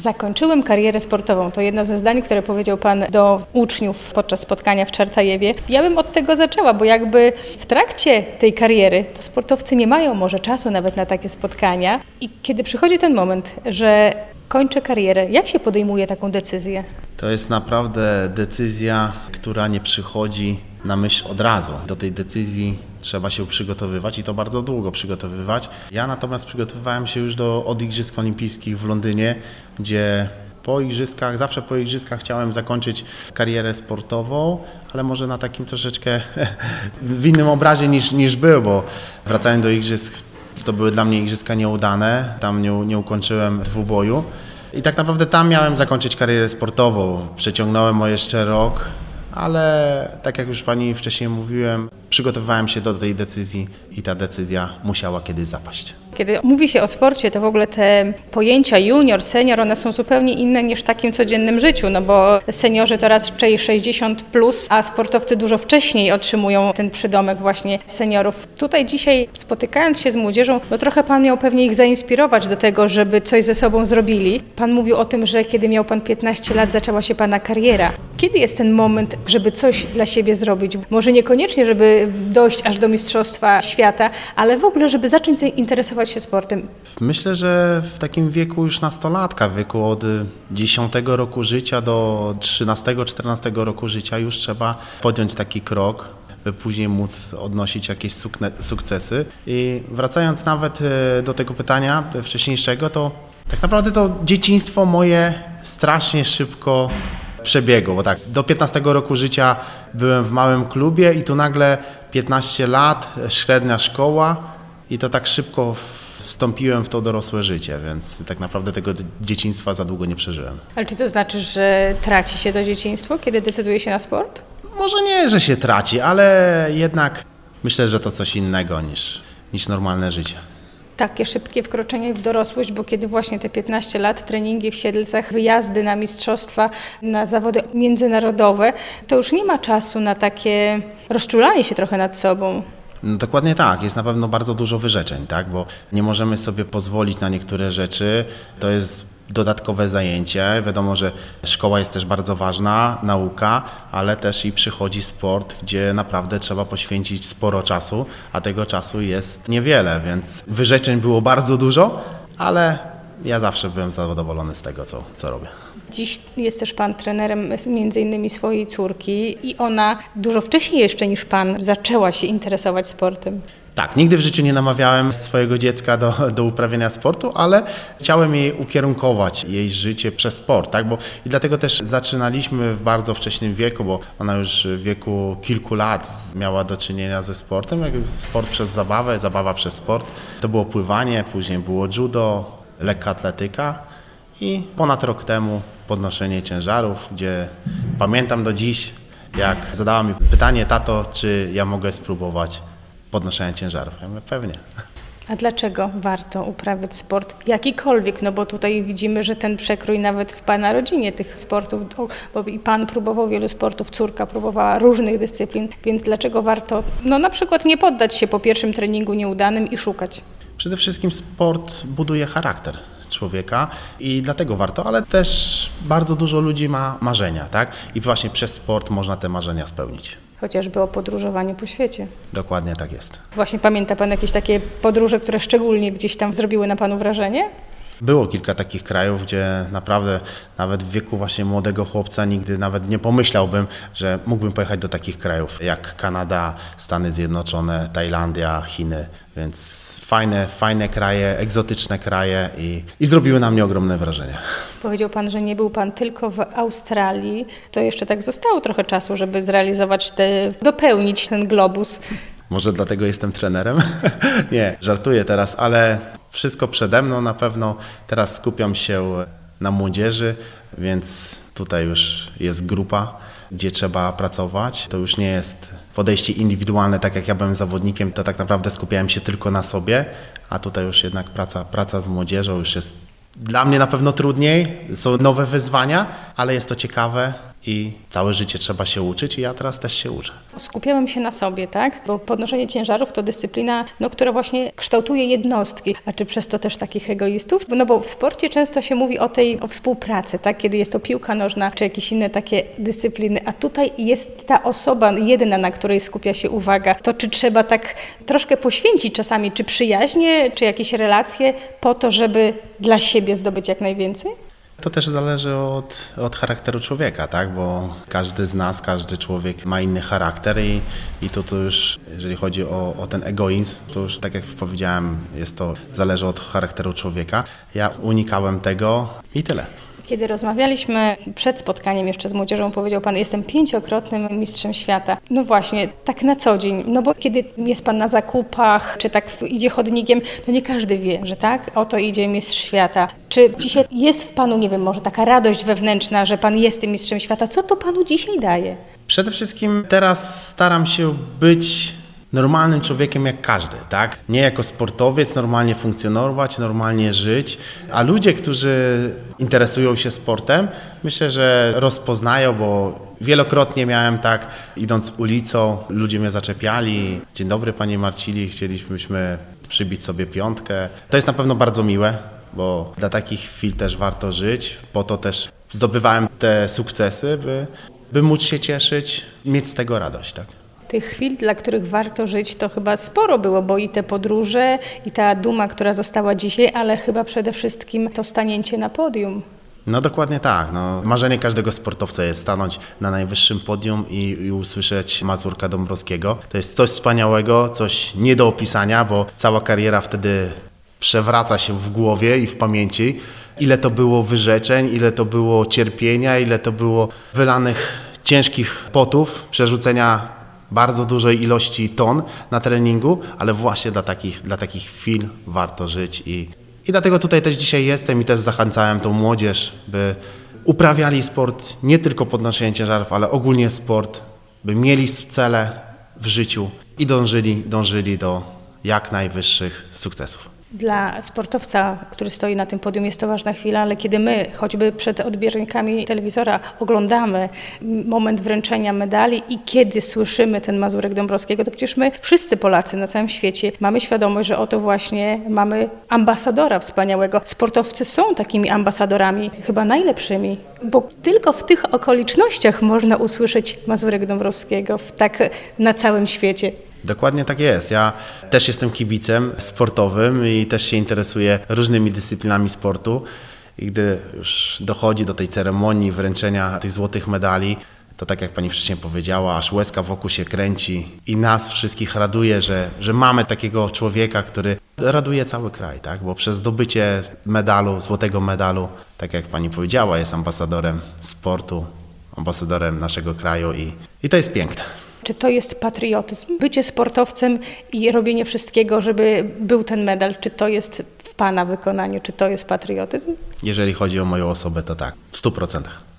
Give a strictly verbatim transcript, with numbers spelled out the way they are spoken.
Zakończyłem karierę sportową. To jedno ze zdań, które powiedział Pan do uczniów podczas spotkania w Czartajewie. Ja bym od tego zaczęła, bo jakby w trakcie tej kariery to sportowcy nie mają może czasu nawet na takie spotkania. I kiedy przychodzi ten moment, że kończę karierę, jak się podejmuje taką decyzję? To jest naprawdę decyzja, która nie przychodzi na myśl od razu. Do tej decyzji trzeba się przygotowywać i to bardzo długo przygotowywać. Ja natomiast przygotowywałem się już do, od Igrzysk Olimpijskich w Londynie, gdzie po igrzyskach, zawsze po igrzyskach chciałem zakończyć karierę sportową, ale może na takim troszeczkę w innym obrazie niż, niż był, bo wracając do igrzysk, to były dla mnie igrzyska nieudane, tam nie, nie ukończyłem dwuboju i tak naprawdę tam miałem zakończyć karierę sportową. Przeciągnąłem o jeszcze rok, ale tak jak już Pani wcześniej mówiłem, przygotowywałem się do tej decyzji i ta decyzja musiała kiedyś zapaść. Kiedy mówi się o sporcie, to w ogóle te pojęcia junior, senior, one są zupełnie inne niż w takim codziennym życiu, no bo seniorzy to raczej sześćdziesiąt plus, a sportowcy dużo wcześniej otrzymują ten przydomek właśnie seniorów. Tutaj dzisiaj spotykając się z młodzieżą, no trochę Pan miał pewnie ich zainspirować do tego, żeby coś ze sobą zrobili. Pan mówił o tym, że kiedy miał Pan piętnaście lat, zaczęła się Pana kariera. Kiedy jest ten moment, żeby coś dla siebie zrobić? Może niekoniecznie, żeby dojść aż do mistrzostwa świata, ale w ogóle, żeby zacząć zainteresować się sportem. Myślę, że w takim wieku już nastolatka, w wieku od dziesiątego roku życia do trzynastego czternastego roku życia już trzeba podjąć taki krok, by później móc odnosić jakieś sukcesy. I wracając nawet do tego pytania wcześniejszego, to tak naprawdę to dzieciństwo moje strasznie szybko przebiegło, bo tak, do piętnastego roku życia byłem w małym klubie i tu nagle piętnaście lat, średnia szkoła i to tak szybko wstąpiłem w to dorosłe życie, więc tak naprawdę tego dzieciństwa za długo nie przeżyłem. Ale czy to znaczy, że traci się to dzieciństwo, kiedy decyduje się na sport? Może nie, że się traci, ale jednak myślę, że to coś innego niż, niż normalne życie. Takie szybkie wkroczenie w dorosłość, bo kiedy właśnie te piętnaście lat, treningi w Siedlcach, wyjazdy na mistrzostwa, na zawody międzynarodowe, to już nie ma czasu na takie rozczulanie się trochę nad sobą. No dokładnie tak, jest na pewno bardzo dużo wyrzeczeń, tak? Bo nie możemy sobie pozwolić na niektóre rzeczy, to jest dodatkowe zajęcie, wiadomo, że szkoła jest też bardzo ważna, nauka, ale też i przychodzi sport, gdzie naprawdę trzeba poświęcić sporo czasu, a tego czasu jest niewiele, więc wyrzeczeń było bardzo dużo, ale ja zawsze byłem zadowolony z tego, co, co robię. Dziś jest też Pan trenerem między innymi swojej córki i ona dużo wcześniej jeszcze niż Pan zaczęła się interesować sportem. Tak, nigdy w życiu nie namawiałem swojego dziecka do, do uprawiania sportu, ale chciałem jej ukierunkować, jej życie przez sport, tak? Bo i dlatego też zaczynaliśmy w bardzo wcześnim wieku, bo ona już w wieku kilku lat miała do czynienia ze sportem, jak sport przez zabawę, zabawa przez sport. To było pływanie, później było judo, lekka atletyka i ponad rok temu podnoszenie ciężarów, gdzie pamiętam do dziś, jak zadała mi pytanie: tato, czy ja mogę spróbować podnoszenia ciężarów? Ja mówię, pewnie. A dlaczego warto uprawiać sport jakikolwiek? No bo tutaj widzimy, że ten przekrój nawet w Pana rodzinie tych sportów, bo i Pan próbował wielu sportów, córka próbowała różnych dyscyplin, więc dlaczego warto, no na przykład nie poddać się po pierwszym treningu nieudanym i szukać? Przede wszystkim sport buduje charakter człowieka i dlatego warto, ale też bardzo dużo ludzi ma marzenia, tak? I właśnie przez sport można te marzenia spełnić. Chociażby o podróżowaniu po świecie. Dokładnie tak jest. Właśnie pamięta Pan jakieś takie podróże, które szczególnie gdzieś tam zrobiły na Panu wrażenie? Było kilka takich krajów, gdzie naprawdę nawet w wieku właśnie młodego chłopca nigdy nawet nie pomyślałbym, że mógłbym pojechać do takich krajów jak Kanada, Stany Zjednoczone, Tajlandia, Chiny, więc fajne, fajne kraje, egzotyczne kraje i, i zrobiły na mnie ogromne wrażenie. Powiedział Pan, że nie był Pan tylko w Australii, to jeszcze tak zostało trochę czasu, żeby zrealizować te, dopełnić ten globus. Może dlatego jestem trenerem? Nie, żartuję teraz, ale wszystko przede mną na pewno. Teraz skupiam się na młodzieży, więc tutaj już jest grupa, gdzie trzeba pracować. To już nie jest podejście indywidualne, tak jak ja byłem zawodnikiem, to tak naprawdę skupiałem się tylko na sobie, a tutaj już jednak praca, praca z młodzieżą już jest dla mnie na pewno trudniej, są nowe wyzwania, ale jest to ciekawe i całe życie trzeba się uczyć i ja teraz też się uczę. Skupiałem się na sobie, tak? Bo podnoszenie ciężarów to dyscyplina, no, która właśnie kształtuje jednostki. A czy przez to też takich egoistów? No bo w sporcie często się mówi o tej o współpracy, tak? Kiedy jest to piłka nożna, czy jakieś inne takie dyscypliny. A tutaj jest ta osoba jedyna, na której skupia się uwaga. To czy trzeba tak troszkę poświęcić czasami, czy przyjaźnie, czy jakieś relacje po to, żeby dla siebie zdobyć jak najwięcej? To też zależy od, od charakteru człowieka, tak? Bo każdy z nas, każdy człowiek ma inny charakter i, i to, to już, jeżeli chodzi o, o ten egoizm, to już tak jak powiedziałem, jest to, zależy od charakteru człowieka. Ja unikałem tego i tyle. Kiedy rozmawialiśmy przed spotkaniem jeszcze z młodzieżą, powiedział Pan, jestem pięciokrotnym mistrzem świata. No właśnie, tak na co dzień, no bo kiedy jest Pan na zakupach, czy tak idzie chodnikiem, to nie każdy wie, że tak, oto idzie mistrz świata. Czy dzisiaj jest w Panu, nie wiem, może taka radość wewnętrzna, że Pan jest tym mistrzem świata? Co to Panu dzisiaj daje? Przede wszystkim teraz staram się być normalnym człowiekiem jak każdy, tak? Nie jako sportowiec, normalnie funkcjonować, normalnie żyć, a ludzie, którzy interesują się sportem, myślę, że rozpoznają, bo wielokrotnie miałem tak, idąc ulicą, ludzie mnie zaczepiali. Dzień dobry Panie Marcili, chcielibyśmy przybić sobie piątkę. To jest na pewno bardzo miłe, bo dla takich chwil też warto żyć, po to też zdobywałem te sukcesy, by, by móc się cieszyć, mieć z tego radość, tak? Tych chwil, dla których warto żyć, to chyba sporo było, bo i te podróże, i ta duma, która została dzisiaj, ale chyba przede wszystkim to stanięcie na podium. No dokładnie tak. No, marzenie każdego sportowca jest stanąć na najwyższym podium i, i usłyszeć Mazurka Dąbrowskiego. To jest coś wspaniałego, coś nie do opisania, bo cała kariera wtedy przewraca się w głowie i w pamięci. Ile to było wyrzeczeń, ile to było cierpienia, ile to było wylanych ciężkich potów, przerzucenia bardzo dużej ilości ton na treningu, ale właśnie dla takich, dla takich chwil warto żyć i, i dlatego tutaj też dzisiaj jestem i też zachęcałem tą młodzież, by uprawiali sport, nie tylko podnoszenie ciężarów, ale ogólnie sport, by mieli cele w życiu i dążyli, dążyli do jak najwyższych sukcesów. Dla sportowca, który stoi na tym podium, jest to ważna chwila, ale kiedy my, choćby przed odbiornikami telewizora, oglądamy moment wręczenia medali i kiedy słyszymy ten Mazurek Dąbrowskiego, to przecież my, wszyscy Polacy na całym świecie, mamy świadomość, że oto właśnie mamy ambasadora wspaniałego. Sportowcy są takimi ambasadorami, chyba najlepszymi, bo tylko w tych okolicznościach można usłyszeć Mazurek Dąbrowskiego w tak na całym świecie. Dokładnie tak jest. Ja też jestem kibicem sportowym i też się interesuję różnymi dyscyplinami sportu. I gdy już dochodzi do tej ceremonii wręczenia tych złotych medali, to tak jak Pani wcześniej powiedziała, aż łezka wokół się kręci i nas wszystkich raduje, że, że mamy takiego człowieka, który raduje cały kraj, tak? Bo przez zdobycie medalu, złotego medalu, tak jak Pani powiedziała, jest ambasadorem sportu, ambasadorem naszego kraju i, i to jest piękne. Czy to jest patriotyzm? Bycie sportowcem i robienie wszystkiego, żeby był ten medal, czy to jest w Pana wykonaniu, czy to jest patriotyzm? Jeżeli chodzi o moją osobę, to tak, w stu procentach.